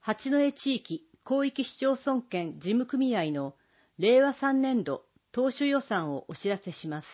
八戸地域広域市町村圏事務組合の令和3年度当初予算をお知らせします。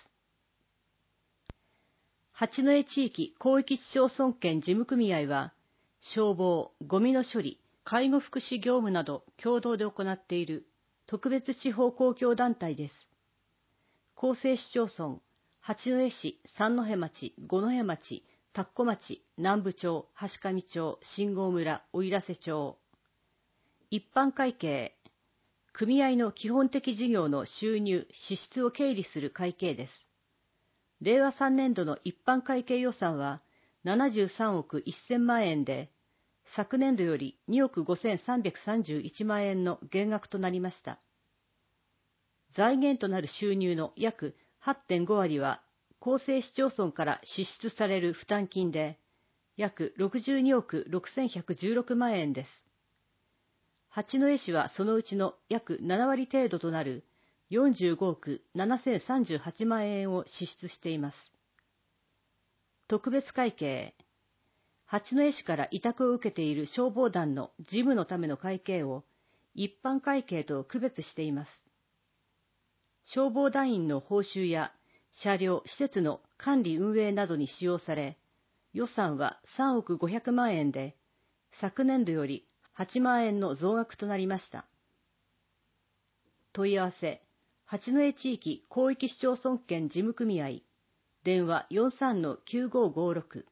八戸地域広域市町村圏事務組合は、消防、ゴミの処理、介護福祉業務など共同で行っている特別地方公共団体です。構成市町村、八戸市、三戸町、五戸町、田子町、南部町、橋上町、新郷村、奥入瀬町。一般会計、組合の基本的事業の収入・支出を経理する会計です。令和3年度の一般会計予算は73億1000万円で、昨年度より2億5331万円の減額となりました。財源となる収入の約 8.5 割は、構成市町村から支出される負担金で、約62億6116万円です。八戸市はそのうちの約7割程度となる45億7038万円を支出しています。特別会計、八戸市から委託を受けている消防団の事務のための会計を一般会計と区別しています。消防団員の報酬や車両・施設の管理運営などに使用され、予算は3億500万円で、昨年度より8万円の増額となりました。問い合わせ、八戸地域広域市町村圏事務組合、電話 43-9556